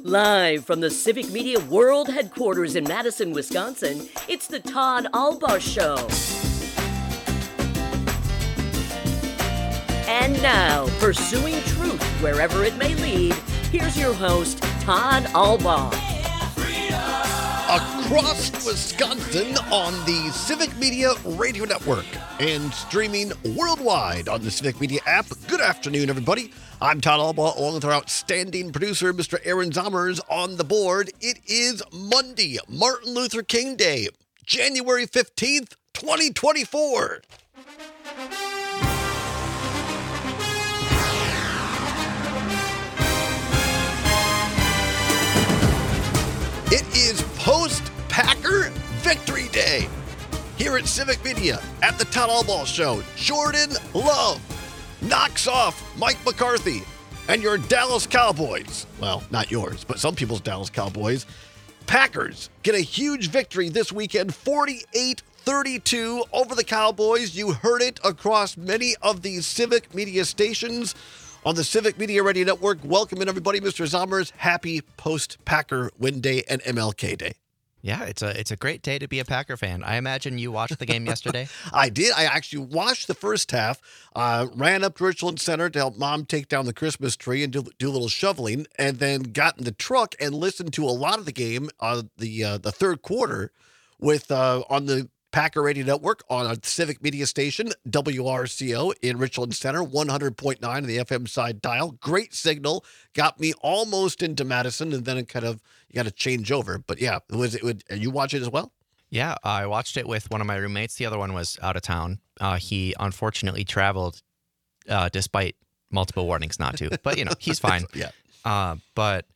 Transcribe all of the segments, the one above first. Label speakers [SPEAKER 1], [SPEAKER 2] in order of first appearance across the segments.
[SPEAKER 1] Live from the Civic Media World Headquarters in Madison, Wisconsin, it's the Todd Albaugh Show. And now, pursuing truth wherever it may lead, here's your host, Todd Albaugh.
[SPEAKER 2] Across Wisconsin on the Civic Media Radio Network and streaming worldwide on the Civic Media app. Good afternoon, everybody. I'm Todd Albaugh, along with our outstanding producer, Mr. Aaron Zommers, on the board. It is Monday, Martin Luther King Day, January 15th, 2024. It is post-Packer Victory Day here at Civic Media at the Todd Albaugh Show. Jordan Love knocks off Mike McCarthy and your Dallas Cowboys. Well, not yours, but some people's Dallas Cowboys. Packers get a huge victory this weekend, 48-32 over the Cowboys. You heard it across many of these Civic Media stations on the Civic Media Radio Network. Welcome in, everybody. Mr. Zommers, happy post-Packer win day and MLK Day.
[SPEAKER 3] Yeah, it's a great day to be a Packer fan. I imagine you watched the game yesterday.
[SPEAKER 2] I did. I actually watched the first half, ran up to Richland Center to help Mom take down the Christmas tree and do a little shoveling, and then got in the truck and listened to a lot of the game, the third quarter, with on the Packer Radio Network on a Civic Media station, WRCO in Richland Center, 100.9 on the FM side dial. Great signal. Got me almost into Madison, and then it kind of, you got to change over. But yeah, you watch it as well?
[SPEAKER 3] Yeah, I watched it with one of my roommates. The other one was out of town. He unfortunately traveled despite multiple warnings not to. But, he's fine.
[SPEAKER 2] Yeah.
[SPEAKER 3] But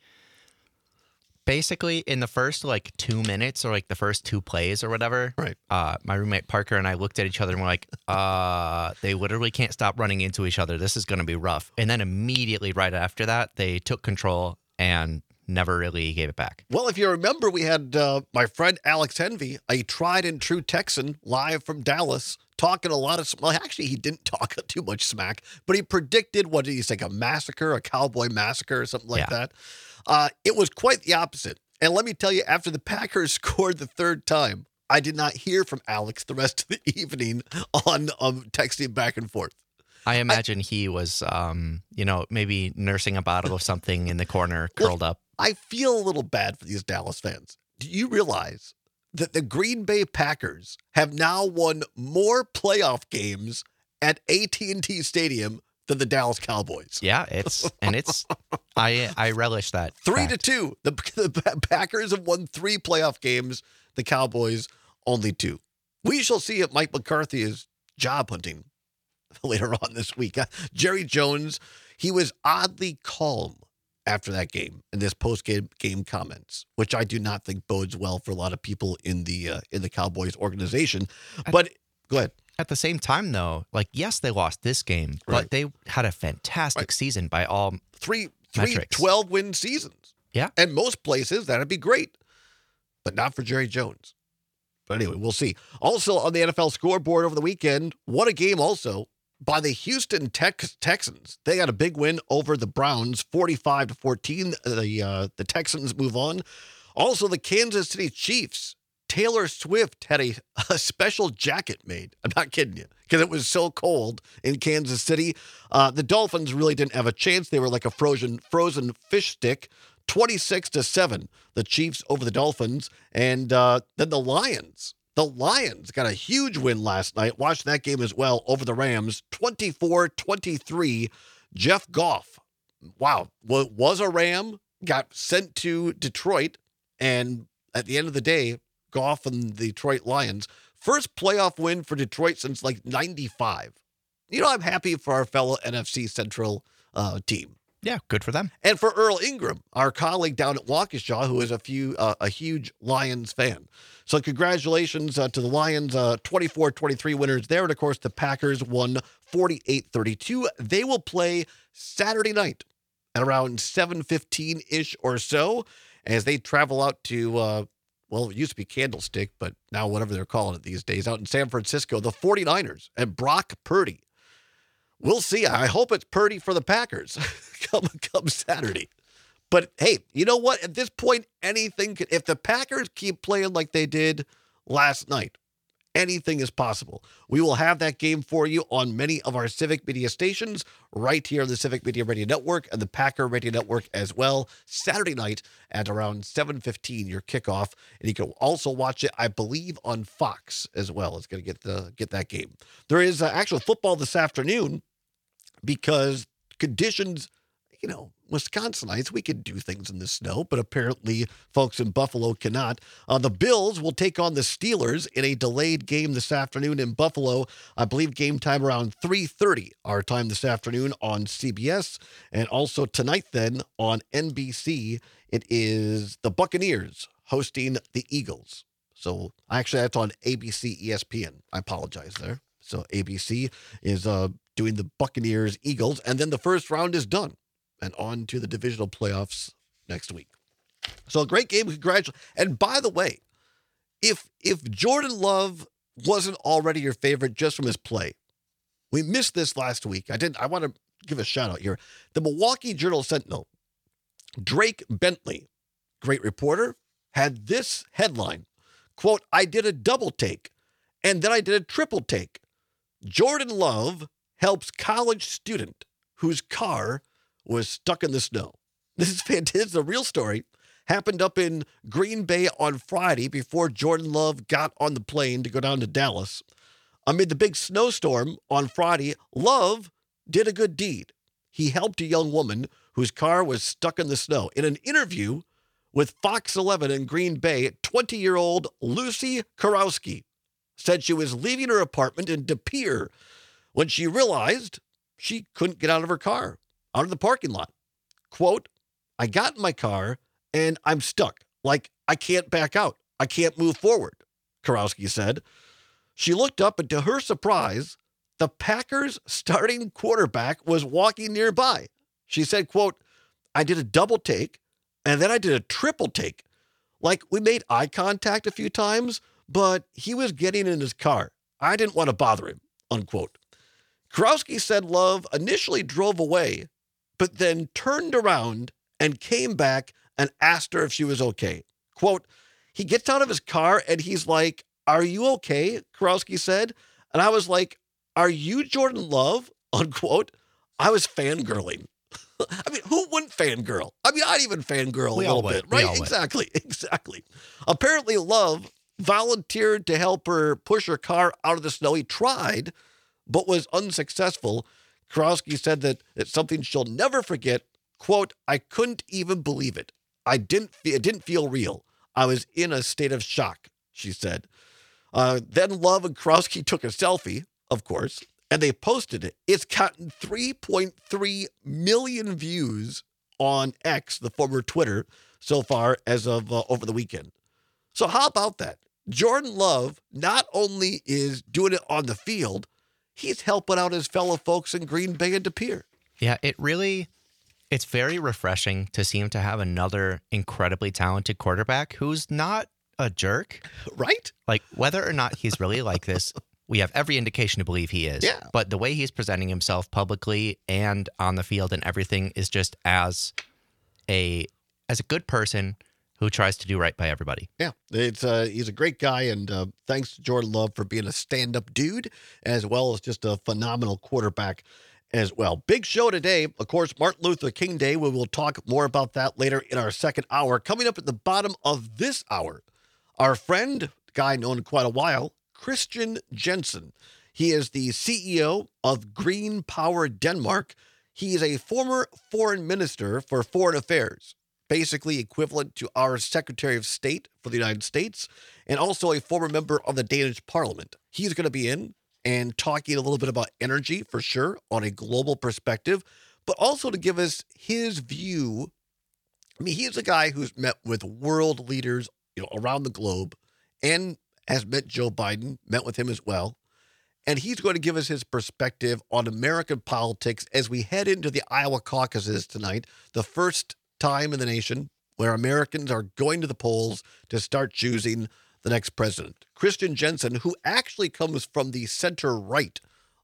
[SPEAKER 3] basically, in the first 2 minutes or the first two plays or whatever,
[SPEAKER 2] right?
[SPEAKER 3] My roommate Parker and I looked at each other and we're like, they literally can't stop running into each other. This is going to be rough. And then immediately right after that, they took control and never really gave it back.
[SPEAKER 2] Well, if you remember, we had my friend Alex Henvey, a tried and true Texan, live from Dallas, talking a lot of, well, actually, he didn't talk too much smack, but he predicted, what did he say, a massacre, a cowboy massacre or something like that. It was quite the opposite. And let me tell you, after the Packers scored the third time, I did not hear from Alex the rest of the evening on texting back and forth.
[SPEAKER 3] I imagine he was, maybe nursing a bottle of something in the corner, curled up.
[SPEAKER 2] I feel a little bad for these Dallas fans. Do you realize that the Green Bay Packers have now won more playoff games at AT&T Stadium than the Dallas Cowboys?
[SPEAKER 3] Yeah, I relish that.
[SPEAKER 2] 3-2. The Packers have won 3 playoff games. The Cowboys only 2. We shall see if Mike McCarthy is job hunting later on this week. Jerry Jones, he was oddly calm after that game in this post-game comments, which I do not think bodes well for a lot of people in the Cowboys organization. But go ahead.
[SPEAKER 3] At the same time, though, yes, they lost this game, but they had a fantastic season by all
[SPEAKER 2] three
[SPEAKER 3] metrics.
[SPEAKER 2] 12-win seasons.
[SPEAKER 3] Yeah.
[SPEAKER 2] And most places, that'd be great, but not for Jerry Jones. But anyway, we'll see. Also on the NFL scoreboard over the weekend, what a game also by the Houston Texans. They got a big win over the Browns, 45-14. The Texans move on. Also, the Kansas City Chiefs. Taylor Swift had a special jacket made. I'm not kidding you, because it was so cold in Kansas City. The Dolphins really didn't have a chance. They were like a frozen fish stick, 26-7. The Chiefs over the Dolphins. And then the Lions. The Lions got a huge win last night. Watched that game as well over the Rams, 24-23. Jeff Goff, wow, was a Ram, got sent to Detroit, and at the end of the day, Goff and the Detroit Lions, first playoff win for Detroit since 95. I'm happy for our fellow NFC Central team.
[SPEAKER 3] Yeah, good for them.
[SPEAKER 2] And for Earl Ingram, our colleague down at Waukesha, who is a huge Lions fan. So congratulations to the Lions, 24-23 winners there. And, of course, the Packers won 48-32. They will play Saturday night at around 7:15-ish or so as they travel out to, it used to be Candlestick, but now whatever they're calling it these days, out in San Francisco, the 49ers and Brock Purdy. We'll see. I hope it's Purdy for the Packers come Saturday. But hey, you know what? At this point, anything could, if the Packers keep playing like they did last night, anything is possible. We will have that game for you on many of our Civic Media stations right here on the Civic Media Radio Network and the Packer Radio Network as well. Saturday night at around 7:15, your kickoff. And you can also watch it, I believe, on Fox as well. It's going to get that game. There is actual football this afternoon because conditions, Wisconsinites, we could do things in the snow, but apparently folks in Buffalo cannot. The Bills will take on the Steelers in a delayed game this afternoon in Buffalo. I believe game time around 3:30 our time this afternoon on CBS. And also tonight then on NBC, it is the Buccaneers hosting the Eagles. So actually that's on ABC ESPN. I apologize there. So ABC is doing the Buccaneers Eagles, and then the first round is done. And on to the divisional playoffs next week. So a great game. Congratulations. And by the way, if Jordan Love wasn't already your favorite just from his play, we missed this last week. I want to give a shout out here. The Milwaukee Journal-Sentinel, Drake Bentley, great reporter, had this headline, quote, "I did a double take and then I did a triple take. Jordan Love helps college student whose car was stuck in the snow." This is fantastic. It's a real story. Happened up in Green Bay on Friday before Jordan Love got on the plane to go down to Dallas. Amid the big snowstorm on Friday, Love did a good deed. He helped a young woman whose car was stuck in the snow. In an interview with Fox 11 in Green Bay, 20-year-old Lucy Karowski said she was leaving her apartment in De Pere when she realized she couldn't get out of her car, out of the parking lot. Quote, "I got in my car and I'm stuck. Like, I can't back out. I can't move forward," Karowski said. She looked up and to her surprise, the Packers starting quarterback was walking nearby. She said, quote, "I did a double take and then I did a triple take. Like, we made eye contact a few times, but he was getting in his car. I didn't want to bother him," unquote. Karowski said Love initially drove away, but then turned around and came back and asked her if she was okay. Quote, "He gets out of his car and he's like, 'Are you okay?' Karowski said. And I was like, 'Are you Jordan Love?' Unquote. I was fangirling." I mean, who wouldn't fangirl? I mean, I'd even fangirl a little bit, right? Exactly. Apparently, Love volunteered to help her push her car out of the snow. He tried, but was unsuccessful. Karowski said that it's something she'll never forget. Quote, "I couldn't even believe it. It didn't feel real. I was in a state of shock," she said. Then Love and Karowski took a selfie, of course, and they posted it. It's gotten 3.3 million views on X, the former Twitter, so far as of over the weekend. So how about that? Jordan Love not only is doing it on the field, he's helping out his fellow folks in Green Bay and De Pere.
[SPEAKER 3] Yeah, it's very refreshing to see him to have another incredibly talented quarterback who's not a jerk.
[SPEAKER 2] Right?
[SPEAKER 3] Like, whether or not he's really like this, we have every indication to believe he is.
[SPEAKER 2] Yeah.
[SPEAKER 3] But the way he's presenting himself publicly and on the field and everything is just as a good person who tries to do right by everybody.
[SPEAKER 2] Yeah, he's a great guy, and thanks to Jordan Love for being a stand-up dude, as well as just a phenomenal quarterback as well. Big show today, of course, Martin Luther King Day. We will talk more about that later in our second hour. Coming up at the bottom of this hour, our friend, guy known quite a while, Christian Jensen. He is the CEO of Green Power Denmark. He is a former foreign minister for foreign affairs, basically equivalent to our Secretary of State for the United States, and also a former member of the Danish Parliament. He's going to be in and talking a little bit about energy for sure on a global perspective, but also to give us his view. I mean, he's a guy who's met with world leaders, around the globe, and has met Joe Biden, met with him as well. And he's going to give us his perspective on American politics as we head into the Iowa caucuses tonight, the first time in the nation where Americans are going to the polls to start choosing the next president. Christian Jensen, who actually comes from the center right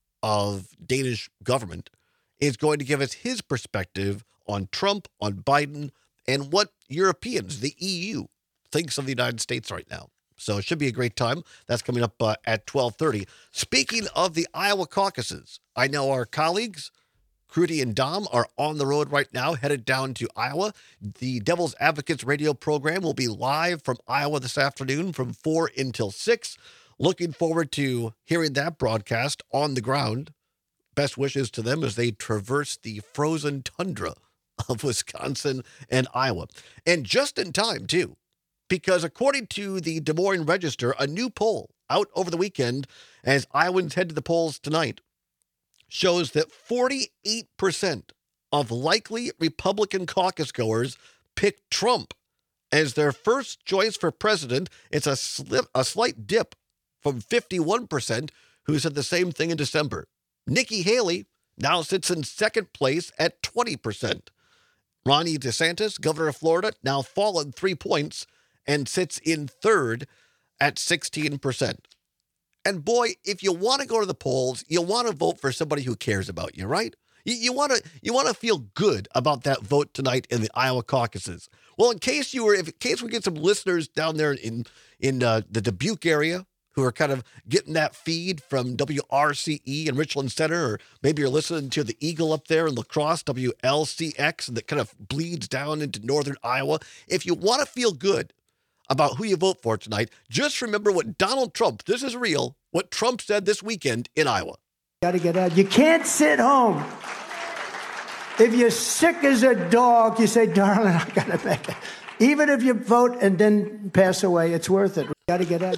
[SPEAKER 2] of Danish government, is going to give us his perspective on Trump, on Biden, and what Europeans, the EU, thinks of the United States right now. So it should be a great time. That's coming up at 12:30. Speaking of the Iowa caucuses, I know our colleagues, Crudy and Dom, are on the road right now, headed down to Iowa. The Devil's Advocates radio program will be live from Iowa this afternoon from 4 until 6. Looking forward to hearing that broadcast on the ground. Best wishes to them as they traverse the frozen tundra of Wisconsin and Iowa. And just in time, too, because according to the Des Moines Register, a new poll out over the weekend as Iowans head to the polls tonight shows that 48% of likely Republican caucus goers picked Trump as their first choice for president. It's a slight dip from 51% who said the same thing in December. Nikki Haley now sits in second place at 20%. Ron DeSantis, governor of Florida, now fallen 3 points and sits in third at 16%. And boy, if you want to go to the polls, you want to vote for somebody who cares about you, right? You want to feel good about that vote tonight in the Iowa caucuses. Well, in case we get some listeners down there in the Dubuque area who are kind of getting that feed from WRCE in Richland Center, or maybe you're listening to the Eagle up there in La Crosse, WLCX, and that kind of bleeds down into northern Iowa. If you want to feel good about who you vote for tonight, just remember what Donald Trump, this is real, what Trump said this weekend in Iowa.
[SPEAKER 4] Got to get out. You can't sit home. If you're sick as a dog, you say, darling, I got to make it. Even if you vote and then pass away, it's worth it. Got to get out.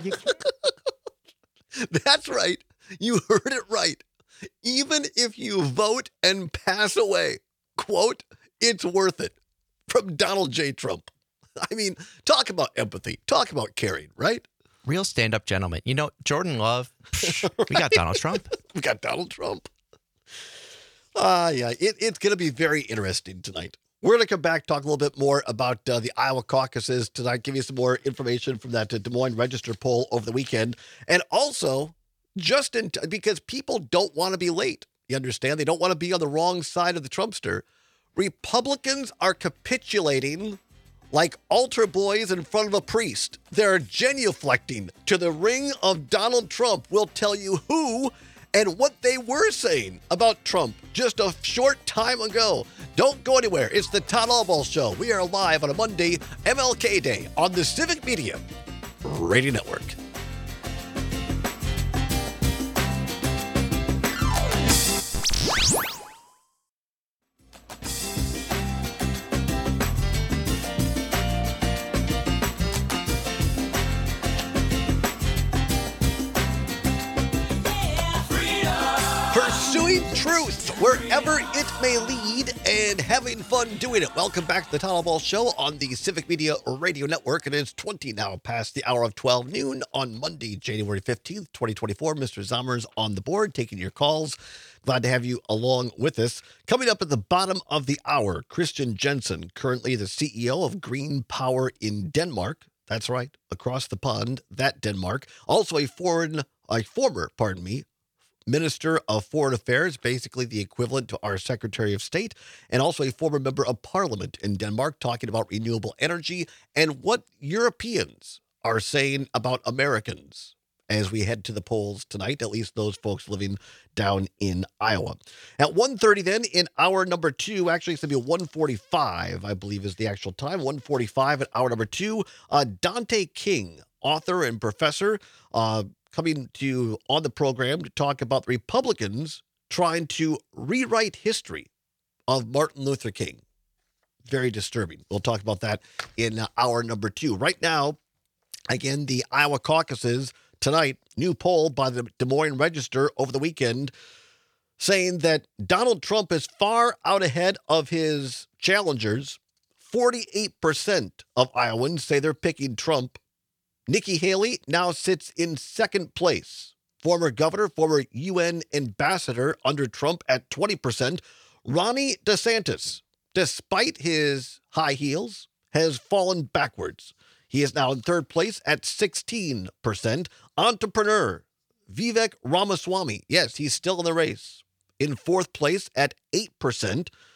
[SPEAKER 2] That's right. You heard it right. Even if you vote and pass away, quote, it's worth it. From Donald J. Trump. I mean, talk about empathy. Talk about caring, right?
[SPEAKER 3] Real stand-up gentleman. You know, Jordan Love, we got Donald Trump.
[SPEAKER 2] We got Donald Trump. Yeah, it's going to be very interesting tonight. We're going to come back, talk a little bit more about the Iowa caucuses tonight, give you some more information from that Des Moines Register poll over the weekend. And also, because people don't want to be late. You understand? They don't want to be on the wrong side of the Trumpster. Republicans are capitulating like altar boys in front of a priest. They're genuflecting to the ring of Donald Trump. We'll tell you who and what they were saying about Trump just a short time ago. Don't go anywhere. It's the Todd Albaugh Show. We are live on a Monday, MLK Day, on the Civic Media Radio Network. Truth, wherever it may lead, and having fun doing it. Welcome back to the Todd Albaugh Show on the Civic Media Radio Network. It is 20 now past the hour of 12 noon on Monday, January 15th, 2024. Mr. Zommer's on the board, taking your calls. Glad to have you along with us. Coming up at the bottom of the hour, Christian Jensen, currently the CEO of Green Power in Denmark. That's right, across the pond, that Denmark. Also a former, Minister of Foreign Affairs, basically the equivalent to our Secretary of State, and also a former member of Parliament in Denmark, talking about renewable energy and what Europeans are saying about Americans as we head to the polls tonight, at least those folks living down in Iowa. At 1:30 then, in hour number 2, actually it's going to be 1:45, I believe is the actual time, 1:45 at hour number 2, Dante King, author and professor, coming to you on the program to talk about Republicans trying to rewrite history of Martin Luther King. Very disturbing. We'll talk about that in hour number 2. Right now, again, the Iowa caucuses tonight, new poll by the Des Moines Register over the weekend saying that Donald Trump is far out ahead of his challengers. 48% of Iowans say they're picking Trump. Nikki Haley now sits in second place. Former governor, former UN ambassador under Trump at 20%. Ronnie DeSantis, despite his high heels, has fallen backwards. He is now in third place at 16%. Entrepreneur Vivek Ramaswamy, yes, he's still in the race, in fourth place at 8%.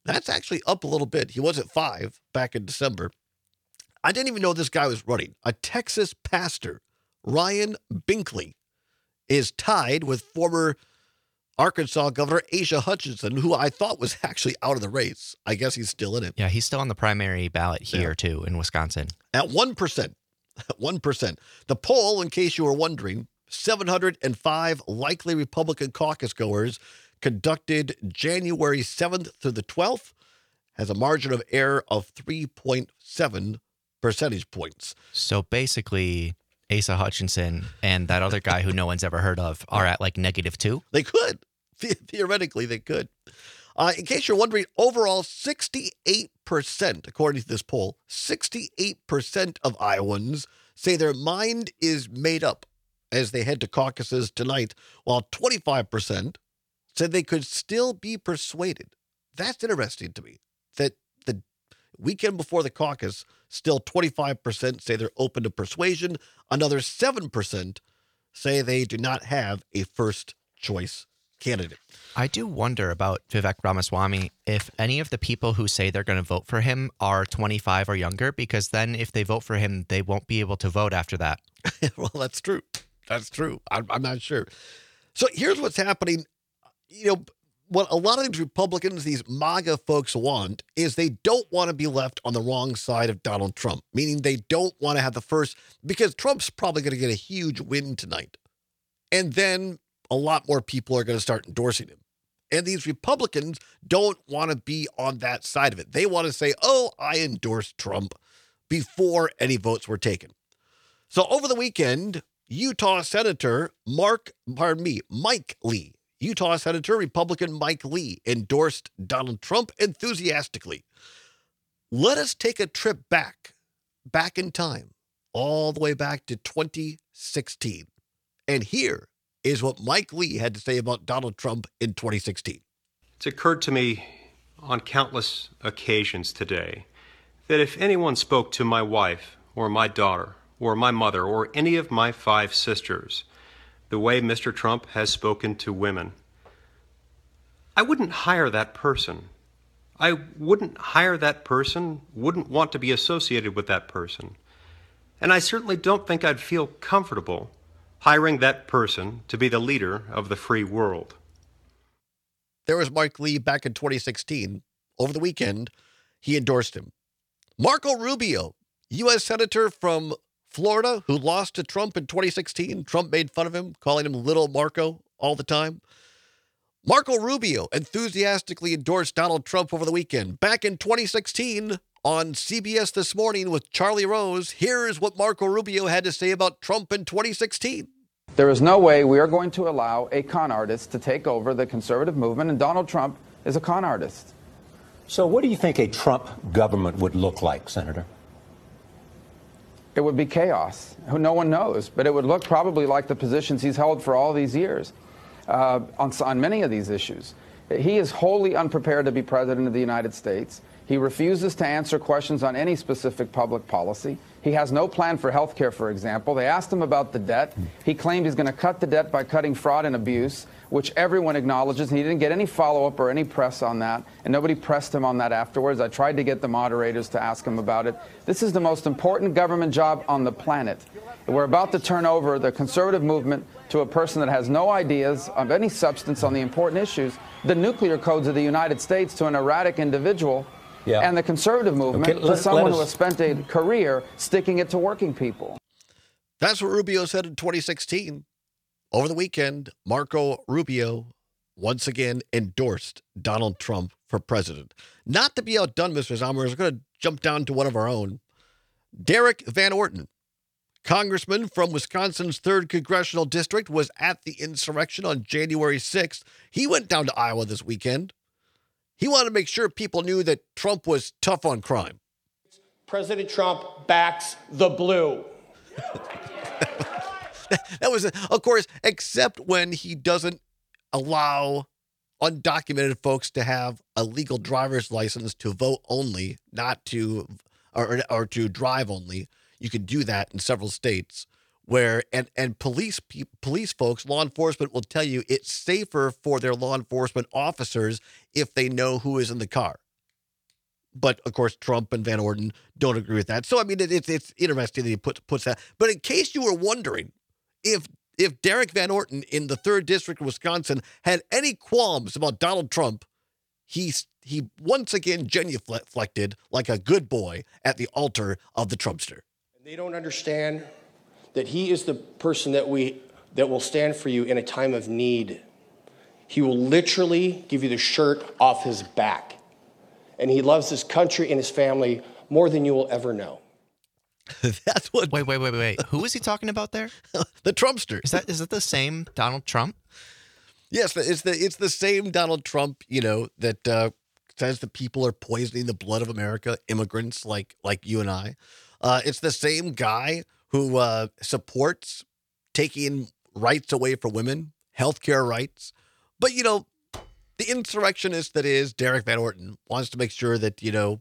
[SPEAKER 2] That's actually up a little bit. He was at 5 back in December. I didn't even know this guy was running. A Texas pastor, Ryan Binkley, is tied with former Arkansas Governor Asa Hutchinson, who I thought was actually out of the race. I guess he's still in it.
[SPEAKER 3] Yeah, he's still on the primary ballot here, too, in Wisconsin.
[SPEAKER 2] At 1%. At 1%. The poll, in case you were wondering, 705 likely Republican caucus goers conducted January 7th through the 12th, has a margin of error of 3.7 percentage points.
[SPEAKER 3] So basically, Asa Hutchinson and that other guy who no one's ever heard of are at like -2.
[SPEAKER 2] They could. Theoretically, they could. In case you're wondering, overall, 68%, according to this poll, 68% of Iowans say their mind is made up as they head to caucuses tonight, while 25% said they could still be persuaded. That's interesting to me, that the weekend before the caucus, still 25% say they're open to persuasion. Another 7% say they do not have a first choice candidate.
[SPEAKER 3] I do wonder about Vivek Ramaswamy if any of the people who say they're going to vote for him are 25 or younger, because then if they vote for him, they won't be able to vote after that.
[SPEAKER 2] Well, that's true. That's true. I'm not sure. So here's what's happening. You know, what a lot of these Republicans, these MAGA folks want is they don't want to be left on the wrong side of Donald Trump, meaning they don't want to have the first, because Trump's probably going to get a huge win tonight. And then a lot more people are going to start endorsing him. And these Republicans don't want to be on that side of it. They want to say, oh, I endorsed Trump before any votes were taken. So over the weekend, Utah Senator Mike Lee, Utah Senator Republican Mike Lee endorsed Donald Trump enthusiastically. Let us take a trip back in time, all the way back to 2016. And here is what Mike Lee had to say about Donald Trump in 2016.
[SPEAKER 5] It's occurred to me on countless occasions today that if anyone spoke to my wife or my daughter or my mother or any of my 5 sisters the way Mr. Trump has spoken to women, I wouldn't hire that person. I wouldn't hire that person, wouldn't want to be associated with that person. And I certainly don't think I'd feel comfortable hiring that person to be the leader of the free world.
[SPEAKER 2] There was Mike Lee back in 2016. Over the weekend, he endorsed him. Marco Rubio, U.S. Senator from Florida, who lost to Trump in 2016. Trump made fun of him, calling him Little Marco all the time. Marco Rubio enthusiastically endorsed Donald Trump over the weekend. Back in 2016, on CBS This Morning with Charlie Rose, here is what Marco Rubio had to say about Trump in 2016.
[SPEAKER 6] There is no way we are going to allow a con artist to take over the conservative movement, and Donald Trump is a con artist.
[SPEAKER 7] So what do you think a Trump government would look like, Senator?
[SPEAKER 6] It would be chaos. No one knows, but it would look probably like the positions he's held for all these years on many of these issues. He is wholly unprepared to be president of the United States. He refuses to answer questions on any specific public policy. He has no plan for health care, for example. They asked him about the debt. He claimed he's going to cut the debt by cutting fraud and abuse, which everyone acknowledges, and he didn't get any follow-up or any press on that, and nobody pressed him on that afterwards. I tried to get the moderators to ask him about it. This is the most important government job on the planet. We're about to turn over the conservative movement to a person that has no ideas of any substance on the important issues, the nuclear codes of the United States, to an erratic individual. Yeah. And the conservative movement to someone who has spent a career sticking it to working people.
[SPEAKER 2] That's what Rubio said in 2016. Over the weekend, Marco Rubio once again endorsed Donald Trump for president. Not to be outdone, Mr. Zomer, we're going to jump down to one of our own. Derek Van Orton, congressman from Wisconsin's 3rd Congressional District, was at the insurrection on January 6th. He went down to Iowa this weekend. He wanted to make sure people knew that Trump was tough on crime.
[SPEAKER 8] President Trump backs the blue.
[SPEAKER 2] That was, of course, except when he doesn't allow undocumented folks to have a legal driver's license to vote only, not to, or to drive only. You can do that in several states. Where and police folks, law enforcement will tell you it's safer for their law enforcement officers if they know who is in the car. But of course, Trump and Van Orden don't agree with that. So I mean, it's interesting that he puts that. But in case you were wondering, if Derek Van Orden in the 3rd District of Wisconsin had any qualms about Donald Trump, he once again genuflected like a good boy at the altar of the Trumpster.
[SPEAKER 8] They don't understand that he is the person that will stand for you in a time of need. He will literally give you the shirt off his back. And he loves his country and his family more than you will ever know.
[SPEAKER 2] That's what.
[SPEAKER 3] Wait. Who is he talking about there?
[SPEAKER 2] The Trumpster.
[SPEAKER 3] Is that the same Donald Trump?
[SPEAKER 2] Yes, it's the same Donald Trump, that says that people are poisoning the blood of America, immigrants like you and I. It's the same guy who supports taking rights away from women, healthcare rights. But, the insurrectionist that is Derek Van Orden wants to make sure that, you know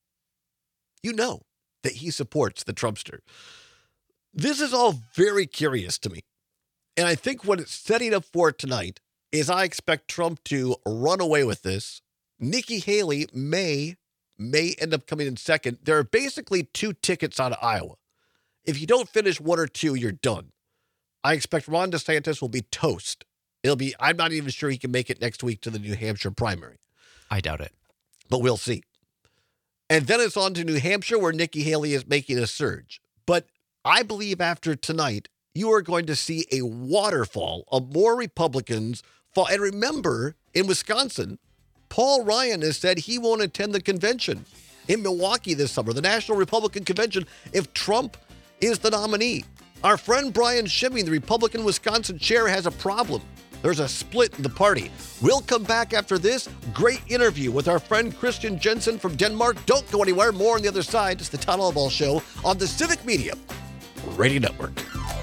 [SPEAKER 2] that he supports the Trumpster. This is all very curious to me. And I think what it's setting up for tonight is I expect Trump to run away with this. Nikki Haley may end up coming in second. There are basically 2 tickets out of Iowa. If you don't finish 1 or 2, you're done. I expect Ron DeSantis will be toast. I'm not even sure he can make it next week to the New Hampshire primary.
[SPEAKER 3] I doubt it.
[SPEAKER 2] But we'll see. And then it's on to New Hampshire where Nikki Haley is making a surge. But I believe after tonight, you are going to see a waterfall of more Republicans fall. And remember, in Wisconsin, Paul Ryan has said he won't attend the convention in Milwaukee this summer, the National Republican Convention, if Trump is the nominee. Our friend Brian Schimming, the Republican Wisconsin chair, has a problem. There's a split in the party. We'll come back after this great interview with our friend Christian Jensen from Denmark. Don't go anywhere. More on the other side. It's the Todd Albaugh Show on the Civic Media Radio Network.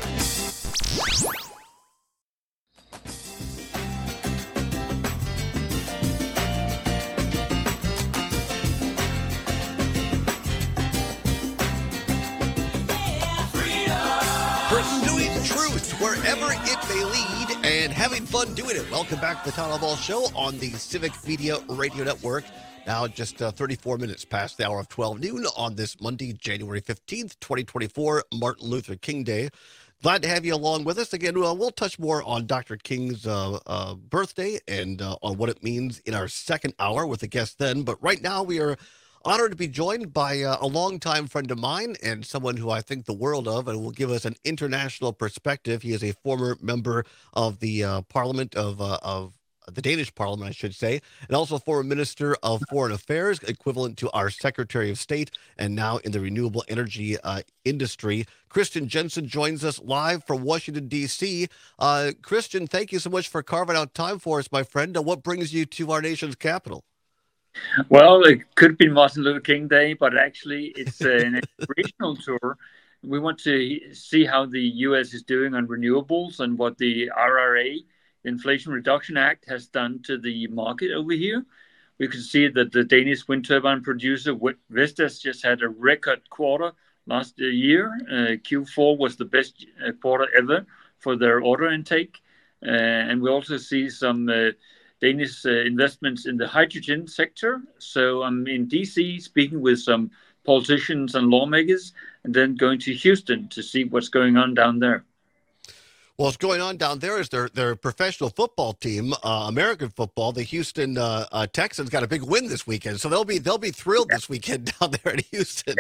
[SPEAKER 2] Pursuing truth wherever it may lead and having fun doing it. Welcome back to the Todd Albaugh Show on the Civic Media Radio Network. Now just 34 minutes past the hour of 12 noon on this Monday, January 15th, 2024, Martin Luther King Day. Glad to have you along with us. Again, we'll touch more on Dr. King's birthday and on what it means in our second hour with a guest then. But right now we are honored to be joined by a longtime friend of mine and someone who I think the world of and will give us an international perspective. He is a former member of the Parliament of the Danish Parliament, I should say, and also former Minister of Foreign Affairs, equivalent to our Secretary of State, and now in the renewable energy industry. Christian Jensen joins us live from Washington, D.C. Christian, thank you so much for carving out time for us, my friend. What brings you to our nation's capital?
[SPEAKER 9] Well, it could be Martin Luther King Day, but actually it's an inspirational tour. We want to see how the U.S. is doing on renewables and what the IRA, Inflation Reduction Act, has done to the market over here. We can see that the Danish wind turbine producer Vestas just had a record quarter last year. Q4 was the best quarter ever for their order intake. And we also see some Danish investments in the hydrogen sector. So I'm in DC speaking with some politicians and lawmakers, and then going to Houston to see what's going on down there.
[SPEAKER 2] Well, what's going on down there is their professional football team, American football. The Houston Texans got a big win this weekend, so they'll be thrilled this weekend down there in Houston.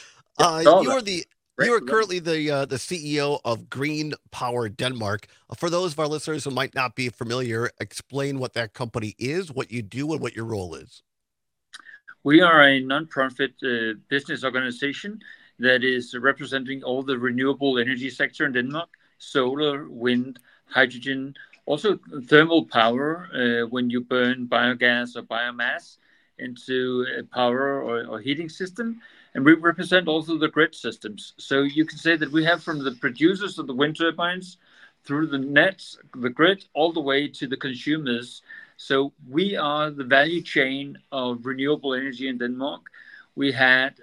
[SPEAKER 2] You are currently the CEO of Green Power Denmark. For those of our listeners who might not be familiar, explain what that company is, what you do, and what your role is.
[SPEAKER 9] We are a non-profit business organization that is representing all the renewable energy sector in Denmark: solar, wind, hydrogen, also thermal power when you burn biogas or biomass into a power or heating system. And we represent also the grid systems. So you can say that we have from the producers of the wind turbines through the nets, the grid, all the way to the consumers. So we are the value chain of renewable energy in Denmark. We had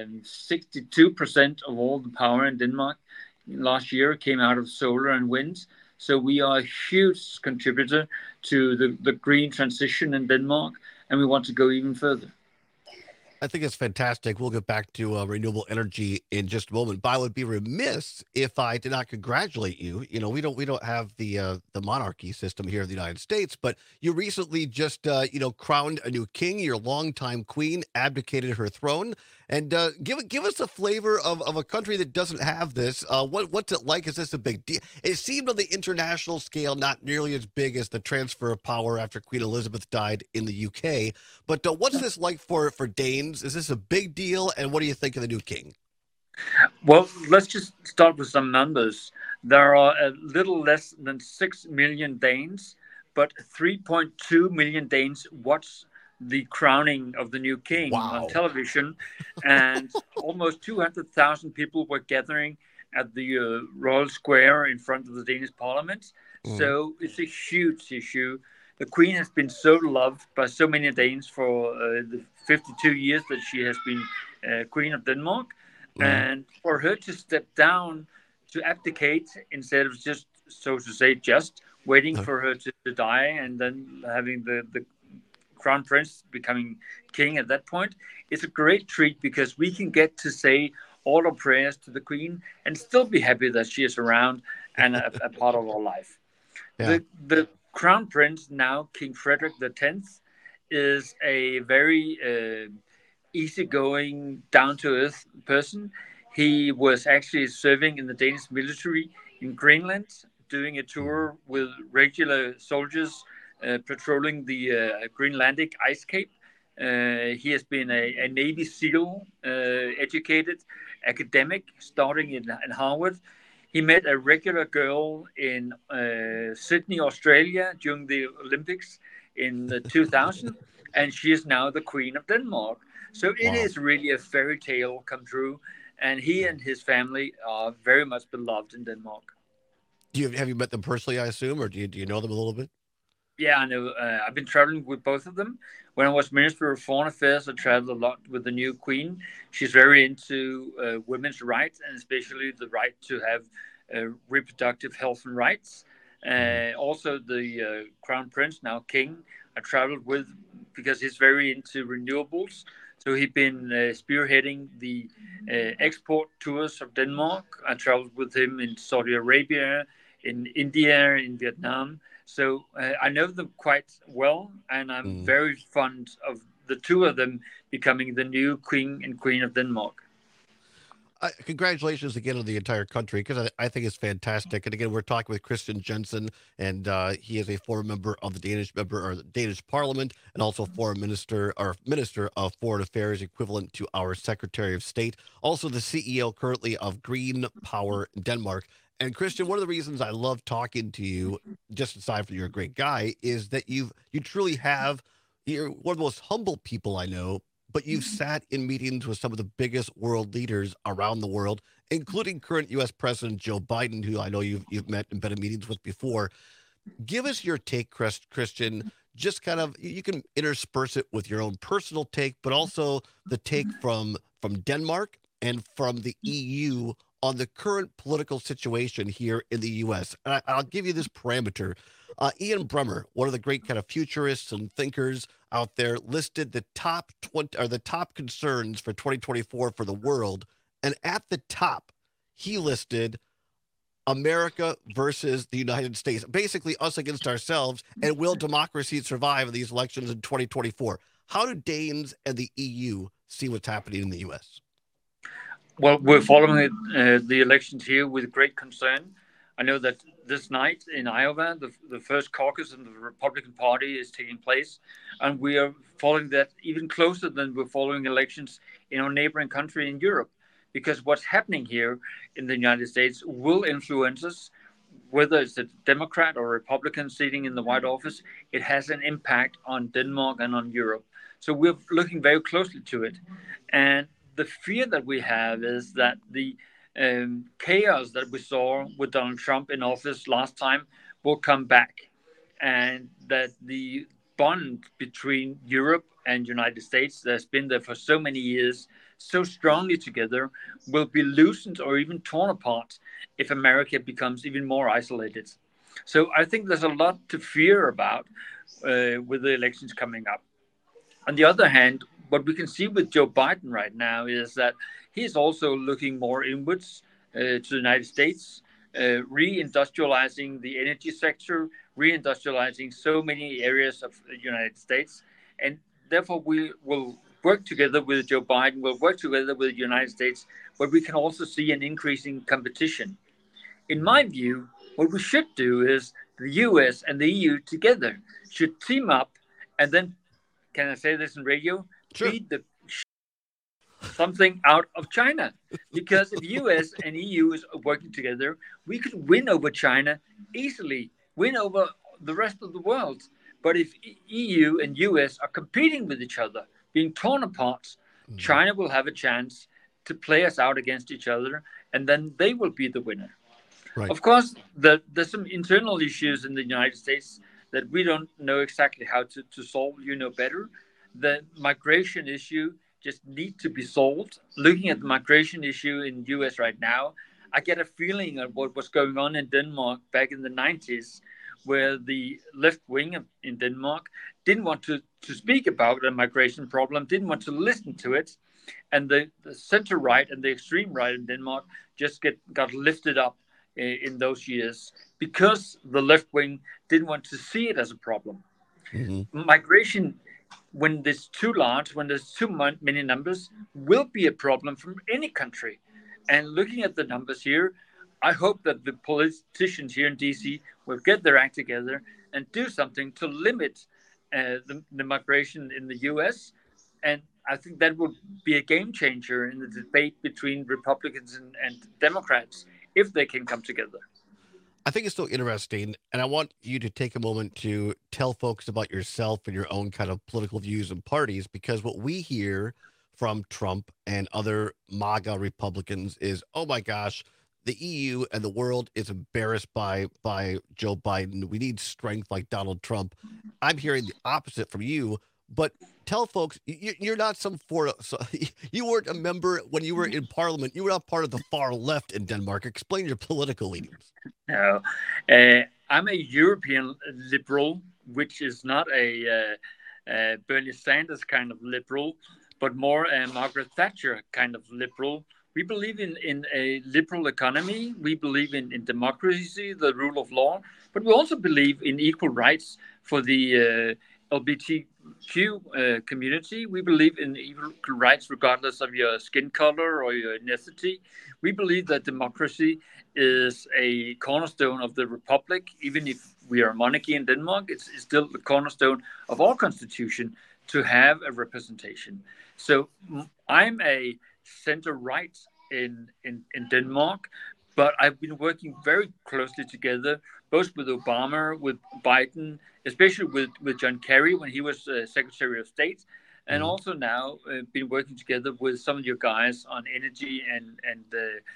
[SPEAKER 9] 62% of all the power in Denmark last year came out of solar and wind. So we are a huge contributor to the green transition in Denmark, and we want to go even further.
[SPEAKER 2] I think it's fantastic. We'll get back to renewable energy in just a moment. But I would be remiss if I did not congratulate you. You know, we don't have the monarchy system here in the United States, but you recently just crowned a new king. Your longtime queen abdicated her throne, and give us a flavor of a country that doesn't have this. What's it like? Is this a big deal? It seemed on the international scale not nearly as big as the transfer of power after Queen Elizabeth died in the UK. But what's this like for Danes? Is this a big deal? And what do you think of the new king?
[SPEAKER 9] Well, let's just start with some numbers. There are a little less than 6 million Danes, but 3.2 million Danes watch the crowning of the new king on television, and almost 200,000 people were gathering at the Royal Square in front of the Danish Parliament. So it's a huge issue. The Queen has been so loved by so many Danes for the 52 years that she has been Queen of Denmark. And for her to step down, to abdicate, instead of just, so to say, just waiting for her to die and then having the Crown Prince becoming king at that point, it's a great treat because we can get to say all our prayers to the Queen and still be happy that she is around and a part of our life. Yeah. The Crown Prince, now King Frederick X, is a very easygoing, down-to-earth person. He was actually serving in the Danish military in Greenland, doing a tour with regular soldiers patrolling the Greenlandic ice cape. He has been a Navy SEAL, educated academic, starting in Harvard. He met a regular girl in Sydney, Australia during the Olympics in 2000, and she is now the Queen of Denmark. So it is really a fairy tale come true, and he and his family are very much beloved in Denmark.
[SPEAKER 2] Have you met them personally, I assume, or do you know them a little bit?
[SPEAKER 9] Yeah, I know. I've been traveling with both of them. When I was Minister of Foreign Affairs, I traveled a lot with the new Queen. She's very into women's rights, and especially the right to have reproductive health and rights. Also, the Crown Prince, now King, I traveled with because he's very into renewables. So he's been spearheading the export tours of Denmark. I traveled with him in Saudi Arabia, in India, in Vietnam. So I know them quite well, and I'm very fond of the two of them becoming the new King and Queen of Denmark.
[SPEAKER 2] Congratulations again to the entire country, because I think it's fantastic. And again, we're talking with Christian Jensen, and he is a former member of the Danish Parliament, and also former minister of Foreign Affairs, equivalent to our Secretary of State. Also the CEO currently of Green Power Denmark. And Christian, one of the reasons I love talking to you, just aside from you're a great guy, is that you're one of the most humble people I know, but you've sat in meetings with some of the biggest world leaders around the world, including current U.S. President Joe Biden, who I know you've met and been in meetings with before. Give us your take, Christian. Just kind of, you can intersperse it with your own personal take, but also the take from Denmark and from the EU on the current political situation here in the U.S. And I'll give you this parameter. Ian Bremmer, one of the great kind of futurists and thinkers out there, listed the top 20 or the top concerns for 2024 for the world. And at the top, he listed America versus the United States, basically us against ourselves, and will democracy survive in these elections in 2024? How do Danes and the EU see what's happening in the U.S.?
[SPEAKER 9] Well, we're following the elections here with great concern. I know that this night in Iowa, the first caucus in the Republican Party is taking place, and we are following that even closer than we're following elections in our neighboring country in Europe, because what's happening here in the United States will influence us. Whether it's a Democrat or Republican sitting in the White Office, it has an impact on Denmark and on Europe. So we're looking very closely to it. And the fear that we have is that the chaos that we saw with Donald Trump in office last time will come back, and that the bond between Europe and United States that's been there for so many years, so strongly together, will be loosened or even torn apart if America becomes even more isolated. So I think there's a lot to fear about with the elections coming up. On the other hand, what we can see with Joe Biden right now is that he's also looking more inwards to the United States, reindustrializing the energy sector, reindustrializing so many areas of the United States. And therefore, we will work together with Joe Biden, we'll work together with the United States, but we can also see an increasing competition. In my view, what we should do is the US and the EU together should team up and then, can I say this in radio?
[SPEAKER 2] Sure.
[SPEAKER 9] Beat the something out of China. Because if US and EU is working together, we could win over China easily, win over the rest of the world. But if EU and US are competing with each other, being torn apart, China will have a chance to play us out against each other, and then they will be the winner.
[SPEAKER 2] Right.
[SPEAKER 9] Of course, there's some internal issues in the United States that we don't know exactly how to solve. You know better. The migration issue just needs to be solved. Looking at the migration issue in the US right now, I get a feeling of what was going on in Denmark back in the 90s, where the left wing in Denmark didn't want to speak about the migration problem, didn't want to listen to it. And the center right and the extreme right in Denmark just got lifted up in those years because the left wing didn't want to see it as a problem. Mm-hmm. Migration, when there's too large, when there's too many numbers, will be a problem from any country. And looking at the numbers here, I hope that the politicians here in DC will get their act together and do something to limit the migration in the US. And I think that would be a game changer in the debate between Republicans and Democrats if they can come together.
[SPEAKER 2] I think it's so interesting, and I want you to take a moment to tell folks about yourself and your own kind of political views and parties, because what we hear from Trump and other MAGA Republicans is, oh my gosh, the EU and the world is embarrassed by Joe Biden. We need strength like Donald Trump. I'm hearing the opposite from you, but tell folks, you're not you weren't a member when you were in Parliament. You were not part of the far left in Denmark. Explain your political leanings.
[SPEAKER 9] No, I'm a European liberal, which is not a Bernie Sanders kind of liberal, but more a Margaret Thatcher kind of liberal. We believe in a liberal economy. We believe in democracy, the rule of law, but we also believe in equal rights for the LGBTQ community. We believe in equal rights regardless of your skin color or your ethnicity. We believe that democracy is a cornerstone of the republic. Even if we are a monarchy in Denmark, it's still the cornerstone of our constitution to have a representation. So I'm a center-right in Denmark, but I've been working very closely together, both with Obama, with Biden, especially with John Kerry when he was Secretary of State, and also now been working together with some of you guys on energy and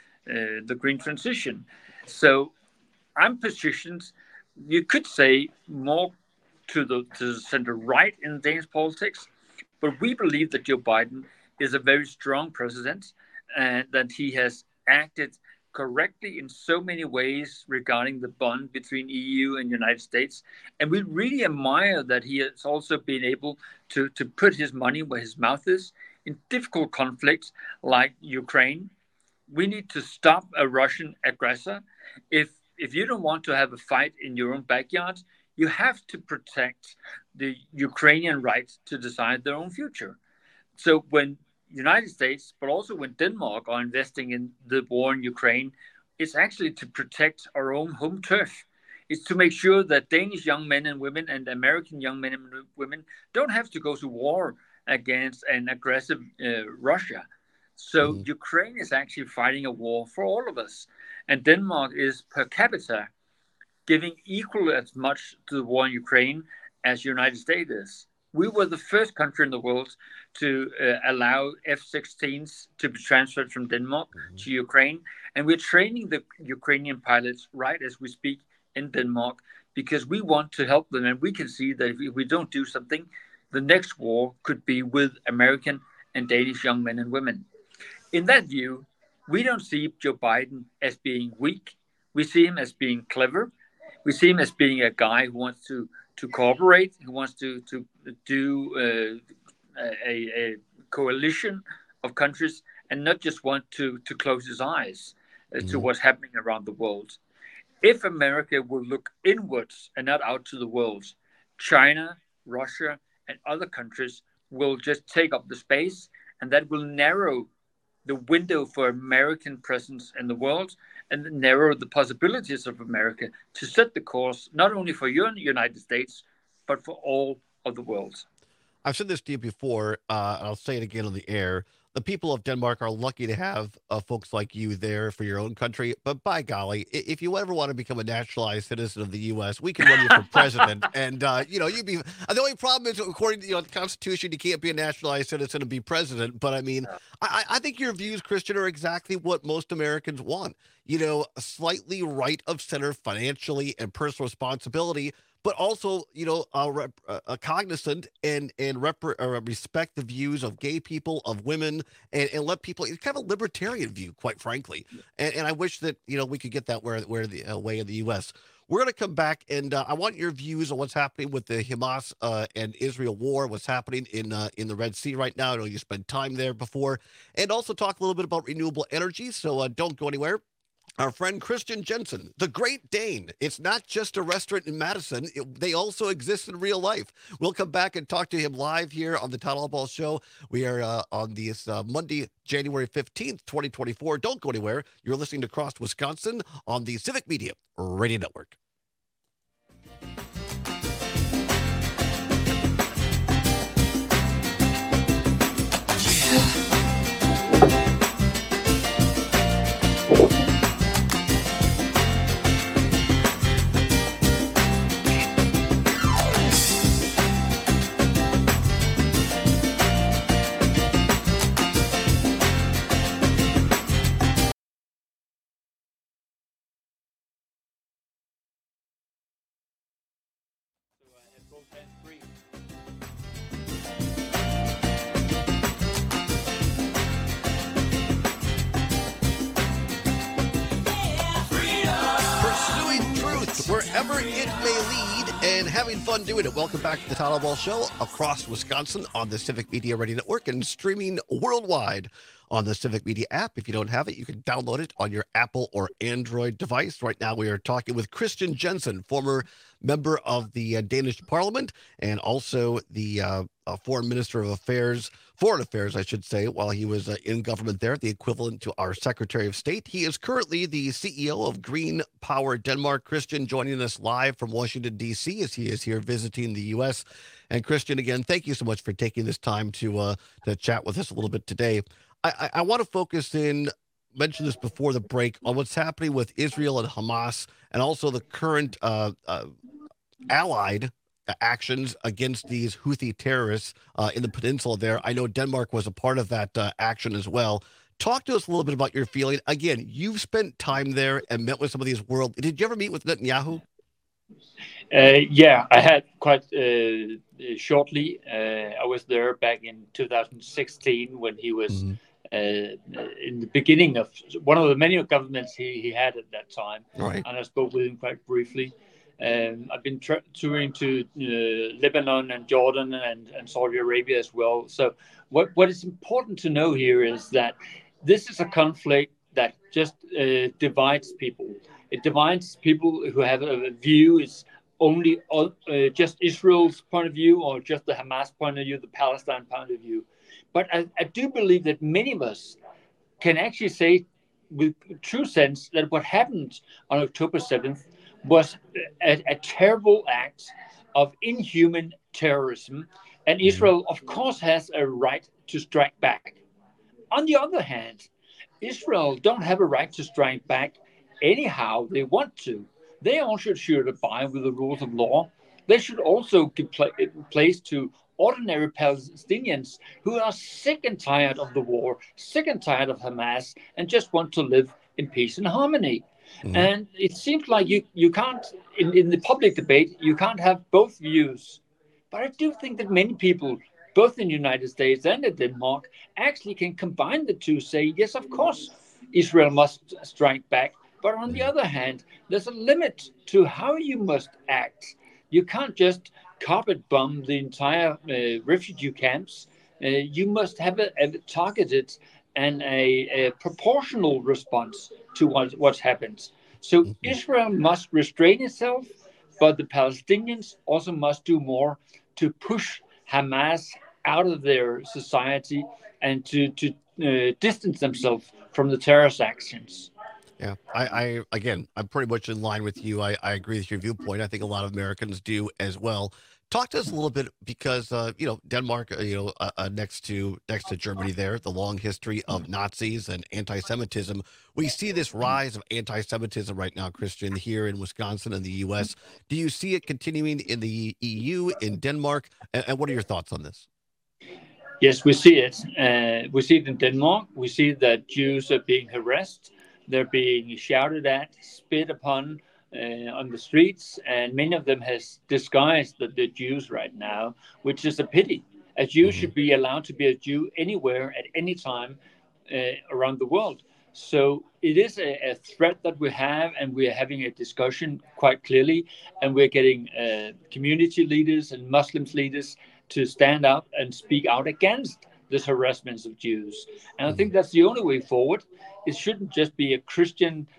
[SPEAKER 9] the green transition. So I'm positioned, you could say, more to the center-right in Danish politics, but we believe that Joe Biden is a very strong president and that he has acted correctly in so many ways regarding the bond between EU and United States. And we really admire that he has also been able to put his money where his mouth is in difficult conflicts like Ukraine. We need to stop a Russian aggressor. If you don't want to have a fight in your own backyard, you have to protect the Ukrainian right to decide their own future. So when United States, but also when Denmark are investing in the war in Ukraine, it's actually to protect our own home turf. It's to make sure that Danish young men and women and American young men and women don't have to go to war against an aggressive Russia. So Ukraine is actually fighting a war for all of us. And Denmark is per capita giving equal as much to the war in Ukraine as United States is. We were the first country in the world to allow F-16s to be transferred from Denmark to Ukraine. And we're training the Ukrainian pilots right as we speak in Denmark because we want to help them. And we can see that if we don't do something, the next war could be with American and Danish young men and women. In that view, we don't see Joe Biden as being weak. We see him as being clever. We see him as being a guy who wants to cooperate, who wants to do a coalition of countries and not just want to close his eyes to what's happening around the world. If America will look inwards and not out to the world, China, Russia, and other countries will just take up the space, and that will narrow the window for American presence in the world and narrow the possibilities of America to set the course, not only for your United States, but for all of the world.
[SPEAKER 2] I've said this to you before, and I'll say it again on the air. The people of Denmark are lucky to have folks like you there for your own country. But by golly, if you ever want to become a naturalized citizen of the U.S., we can run you for president. And, you'd be the only problem is, according to the Constitution, you can't be a naturalized citizen and be president. But I mean, I think your views, Christian, are exactly what most Americans want. Slightly right of center financially and personal responsibility, but also, cognizant and respect the views of gay people, of women, and let people. It's kind of a libertarian view, quite frankly. And I wish that we could get that where the way in the U.S. We're going to come back, and I want your views on what's happening with the Hamas and Israel war, what's happening in the Red Sea right now. I know you spent time there before, and also talk a little bit about renewable energy. So don't go anywhere. Our friend Christian Jensen, the Great Dane. It's not just a restaurant in Madison. They also exist in real life. We'll come back and talk to him live here on the Todd Albaugh Show. We are on this Monday, January 15th, 2024. Don't go anywhere. You're listening to Cross Wisconsin on the Civic Media Radio Network. Wherever it may lead, and having fun doing it. Welcome back to the Todd Albaugh Show across Wisconsin on the Civic Media Radio Network and streaming worldwide on the Civic Media app. If you don't have it, you can download it on your Apple or Android device. Right now, we are talking with Christian Jensen, former member of the Danish Parliament and also the Foreign Affairs, I should say, while he was in government there, the equivalent to our Secretary of State. He is currently the CEO of Green Power Denmark. Christian joining us live from Washington, D.C. as he is here visiting the U.S. And Christian, again, thank you so much for taking this time to chat with us a little bit today. I want to focus in, mention this before the break, on what's happening with Israel and Hamas and also the current allied actions against these Houthi terrorists in the peninsula there. I know Denmark was a part of that action as well. Talk to us a little bit about your feeling. Again, you've spent time there and met with some of these Did you ever meet with Netanyahu?
[SPEAKER 9] Yeah, I had quite shortly. I was there back in 2016 when he was in the beginning of one of the many governments he had at that time.
[SPEAKER 2] Right.
[SPEAKER 9] And I spoke with him quite briefly. I've been touring to Lebanon and Jordan and Saudi Arabia as well. So what is important to know here is that this is a conflict that just divides people. It divides people who have a view is only just Israel's point of view or just the Hamas point of view, the Palestine point of view. But I do believe that many of us can actually say with true sense that what happened on October 7th was a terrible act of inhuman terrorism. And Israel, of course, has a right to strike back. On the other hand, Israel don't have a right to strike back anyhow they want to. They also should abide with the rules of law. They should also give place to ordinary Palestinians who are sick and tired of the war, sick and tired of Hamas, and just want to live in peace and harmony. And it seems like you can't, in the public debate, you can't have both views. But I do think that many people, both in the United States and in Denmark, actually can combine the two, say, yes, of course, Israel must strike back. But on the other hand, there's a limit to how you must act. You can't just carpet bomb the entire refugee camps you must have a targeted and a proportional response to what's happened. So Israel must restrain itself, but the Palestinians also must do more to push Hamas out of their society and to distance themselves from the terrorist actions.
[SPEAKER 2] Yeah, I'm pretty much in line with you. I agree with your viewpoint. I think a lot of Americans do as well. Talk to us a little bit because Denmark, next to Germany, there, the long history of Nazis and anti-Semitism. We see this rise of anti-Semitism right now, Christian, here in Wisconsin and the U.S. Do you see it continuing in the EU, in Denmark, and what are your thoughts on this?
[SPEAKER 9] Yes, we see it. We see it in Denmark. We see that Jews are being harassed. They're being shouted at, spit upon on the streets, and many of them has disguised that they're Jews right now, which is a pity. A Jew should be allowed to be a Jew anywhere at any time around the world. So it is a threat that we have, and we are having a discussion quite clearly, and we're getting community leaders and Muslims leaders to stand up and speak out against this harassment of Jews. And I think that's the only way forward. It shouldn't just be a Christian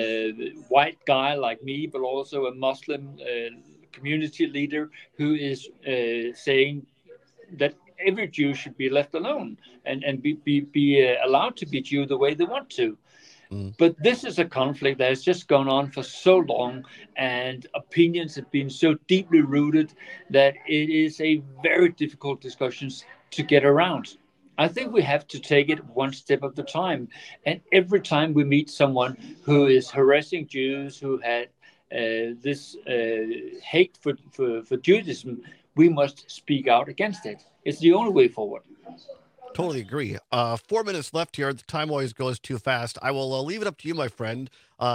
[SPEAKER 9] white guy like me, but also a Muslim community leader who is saying that every Jew should be left alone and be allowed to be Jew the way they want to. But this is a conflict that has just gone on for so long, and opinions have been so deeply rooted that it is a very difficult discussion to get around. I think we have to take it one step at a time. And every time we meet someone who is harassing Jews, who had this hate for Judaism, we must speak out against it. It's the only way forward.
[SPEAKER 2] Totally agree. 4 minutes left here. The time always goes too fast. I will leave it up to you, my friend.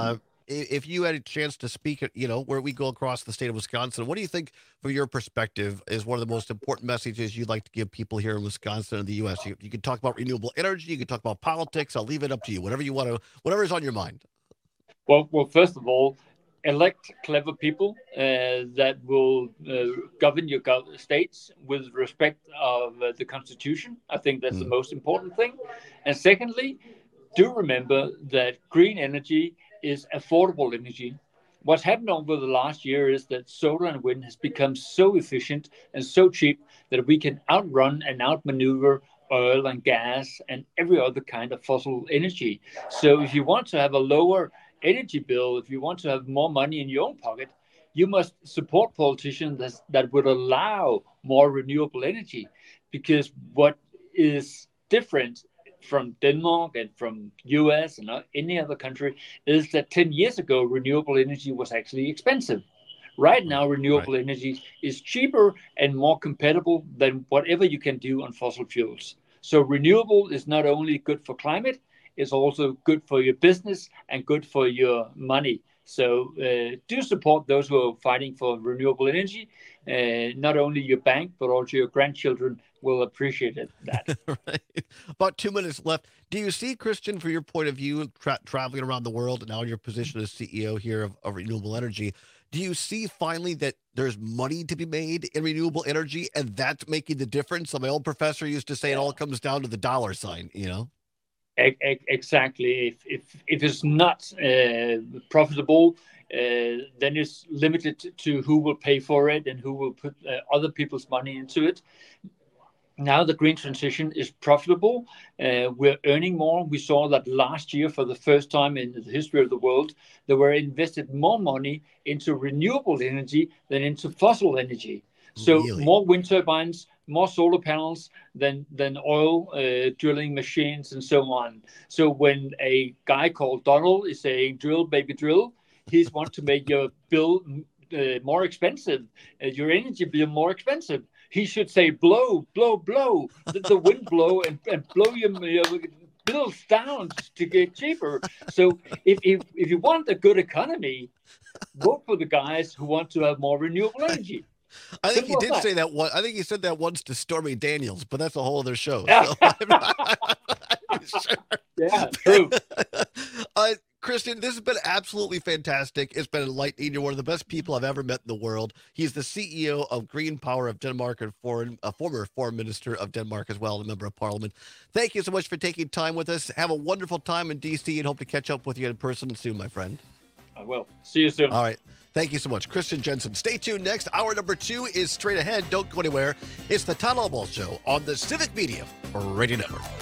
[SPEAKER 2] If you had a chance to speak at, where we go across the state of Wisconsin, what do you think, from your perspective, is one of the most important messages you'd like to give people here in Wisconsin and the U.S.? You can talk about renewable energy. You can talk about politics. I'll leave it up to you. Whatever you want to, whatever's on your mind.
[SPEAKER 9] Well, first of all, elect clever people that will govern your states with respect of the Constitution. I think that's the most important thing. And secondly, do remember that green energy is affordable energy. What's happened over the last year is that solar and wind has become so efficient and so cheap that we can outrun and outmaneuver oil and gas and every other kind of fossil energy. So if you want to have a lower energy bill, if you want to have more money in your own pocket, you must support politicians that would allow more renewable energy. Because what is different from Denmark and from US and any other country is that 10 years ago, renewable energy was actually expensive. Right now, renewable energy is cheaper and more compatible than whatever you can do on fossil fuels. So renewable is not only good for climate, it's also good for your business and good for your money. So do support those who are fighting for renewable energy. Not only your bank, but also your grandchildren will appreciate that.
[SPEAKER 2] Right. About 2 minutes left. Do you see, Christian, from your point of view, traveling around the world, and now in your position as CEO here of renewable energy, do you see finally that there's money to be made in renewable energy, and that's making the difference? So my old professor used to say it all comes down to the dollar sign,
[SPEAKER 9] Exactly. If it's not profitable, then it's limited to who will pay for it and who will put other people's money into it. Now the green transition is profitable. We're earning more. We saw that last year, for the first time in the history of the world, there were invested more money into renewable energy than into fossil energy. So more wind turbines, more solar panels than oil drilling machines and so on. So when a guy called Donald is saying, drill, baby, drill, he wants to make your bill more expensive, your energy bill more expensive. He should say, blow, blow, blow, let the wind blow and blow your bills down to get cheaper. So if you want a good economy, vote for the guys who want to have more renewable energy.
[SPEAKER 2] I think he did say that one. I think he said that once to Stormy Daniels, but that's a whole other show. So I'm sure.
[SPEAKER 9] Yeah, true.
[SPEAKER 2] Christian, this has been absolutely fantastic. It's been enlightening. You're one of the best people I've ever met in the world. He's the CEO of Green Power of Denmark and a former foreign minister of Denmark as well, and a member of parliament. Thank you so much for taking time with us. Have a wonderful time in D.C. and hope to catch up with you in person soon, my friend.
[SPEAKER 9] I will. See you soon.
[SPEAKER 2] All right. Thank you so much. Christian Jensen. Stay tuned. Next, hour number 2 is straight ahead. Don't go anywhere. It's the Todd Albaugh Show on the Civic Media Radio Network.